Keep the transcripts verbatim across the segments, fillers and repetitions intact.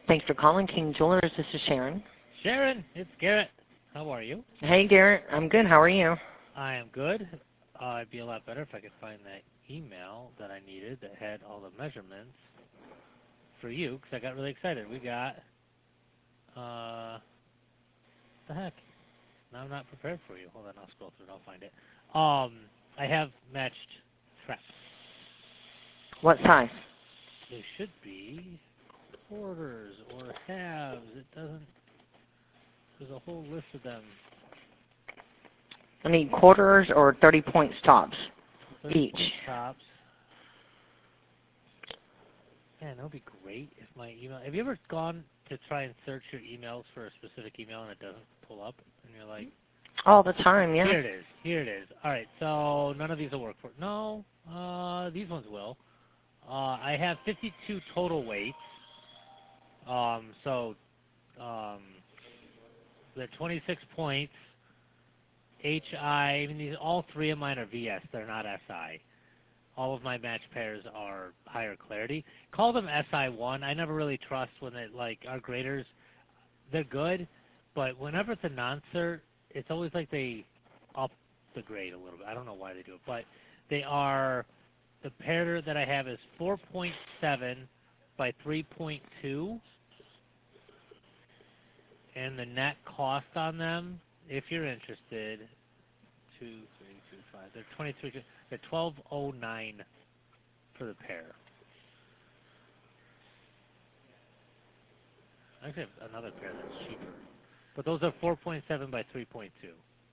Thanks for calling King Jewelers. This is Sharon. Sharon, it's Garrett. How are you? Hey, Garrett. I'm good. How are you? I am good. Uh, it'd be a lot better if I could find that email that I needed that had all the measurements for you, because I got really excited. We got, uh, the heck? Now I'm not prepared for you. Hold on, I'll scroll through it. I'll find it. Um, I have matched straps. What size? They should be quarters or halves. It doesn't, there's a whole list of them. I need quarters or thirty points tops thirty each. Points tops. Man, that would be great if my email... Have you ever gone to try and search your emails for a specific email and it doesn't pull up? And you're like... All the time, yeah. Here it is. Here it is. All right, so none of these will work for... No, uh, these ones will. Uh, I have fifty-two total weights. Um, so, um, they're twenty-six points. H I, I mean, these, all three of mine are V S. They're not S I. All of my match pairs are higher clarity. Call them S I one. I never really trust when it, like, our graders, they're good, but whenever it's a non-cert, it's always like they up the grade a little bit. I don't know why they do it, but they are, the pair that I have is four point seven by three point two, and the net cost on them, if you're interested, two, three, two, five, they're twenty-three, they're twelve oh nine for the pair. I actually have another pair that's cheaper, but those are four point seven by three point two.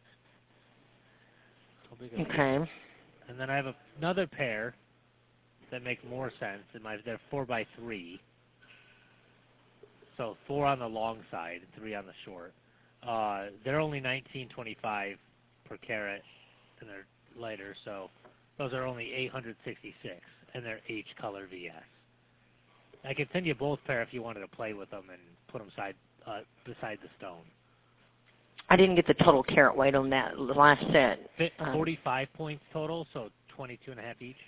Okay. And then I have a, another pair that make more sense. In my, they're four by three, so four on the long side, three on the short. Uh, they're only nineteen twenty-five per carat, and they're lighter, so those are only eight hundred sixty-six, and they're H color V S. I could send you both pair if you wanted to play with them and put them side uh, beside the stone. I didn't get the total carat weight on that last set. forty-five um, points total, so twenty-two and a half each.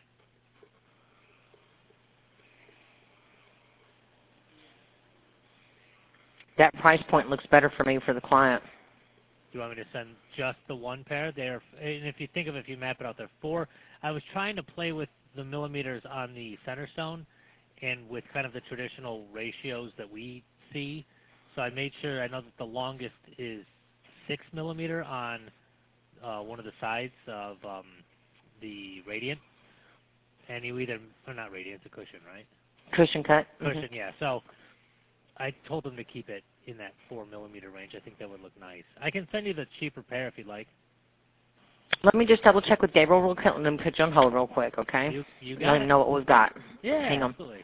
That price point looks better for me for the client. Do you want me to send just the one pair? They're, and if you think of it, if you map it out, they're four. I was trying to play with the millimeters on the center stone and with kind of the traditional ratios that we see. So I made sure, I know that the longest is six millimeter on uh, one of the sides of um, the Radiant. And you either, or not Radiant, it's a cushion, right? Cushion cut. Cushion, Mm-hmm. yeah. So I told them to keep it in that four millimeter range. I think that would look nice. I can send you the cheaper pair if you'd like. Let me just double check with Gabriel real quick and then put you on hold real quick, okay? You, you got Let it. him know what we've got. Yeah, Hang on. absolutely.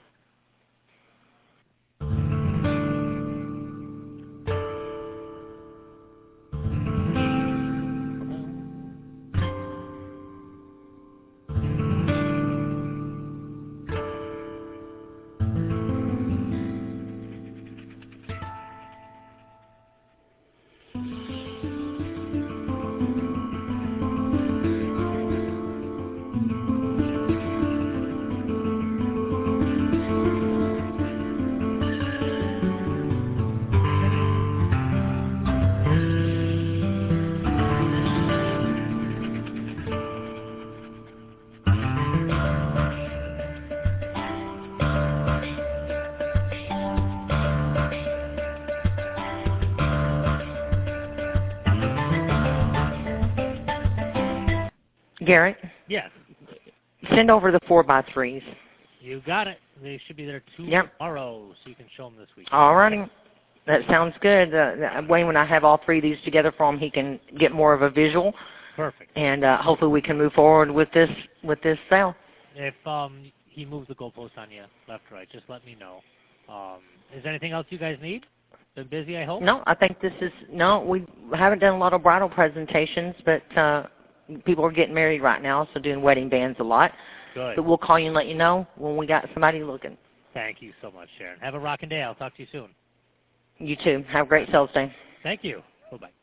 Garrett? Yes. Send over the four by threes. You got it. They should be there Yep. tomorrow, so you can show them this week. All righty. That sounds good. Uh, Wayne, when I have all three of these together for him, he can get more of a visual. Perfect. And uh, hopefully we can move forward with this with this sale. If um, he moves the goalpost on you left or right, just let me know. Um, is there anything else you guys need? Been busy, I hope? No, I think this is, no, we haven't done a lot of bridal presentations, but uh, people are getting married right now, so doing wedding bands a lot. Good. But we'll call you and let you know when we got somebody looking. Thank you so much, Sharon. Have a rocking day. I'll talk to you soon. You too. Have a great sales day. Thank you. Bye-bye.